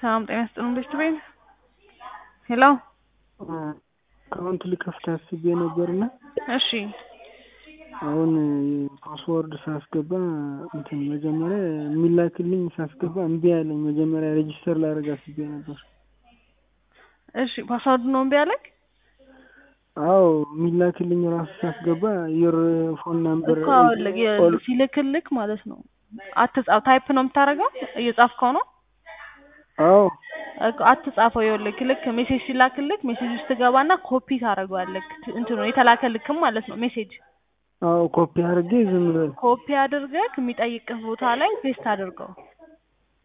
ሰላም ጤና ይስጥልኝ ቤተሰቤን ሄሎ አካውንት ልከፍት አስቤ ነበርና እሺ አሁን ፓስወርድ ሳስገባ እንትን መጀመሪያ የሚላክልኝ ሳስገባ እምቢ አለኝ። መጀመሪያ ሬጂስተር ላደርግ አስቤ ነበር። እሺ ፓስወርድ ነው እምቢ አለክ? አዎ የሚላክልኝ ራሱ ሳስገባ ዩር ፎን ነምበር ሲልክልክ ማለት ነው። አትጻፍ ታይፕ ነው የምታደርገው እየጻፍከው ነው? አዎ አትጻፈው። ይኸውልህ ልክ ሜሴጅ ሲላክልክ ሜሴጅ ውስጥ ትገባና ኮፒ ታደርገዋለህ። እንትኑ የተላከልክም ማለት ነው ሜሴጅ። አዎ ኮፒ አድርጌ ዝም ብለህ ኮፒ አድርገህ የሚጠይቅህ ቦታ ላይ ፔስት አድርገው።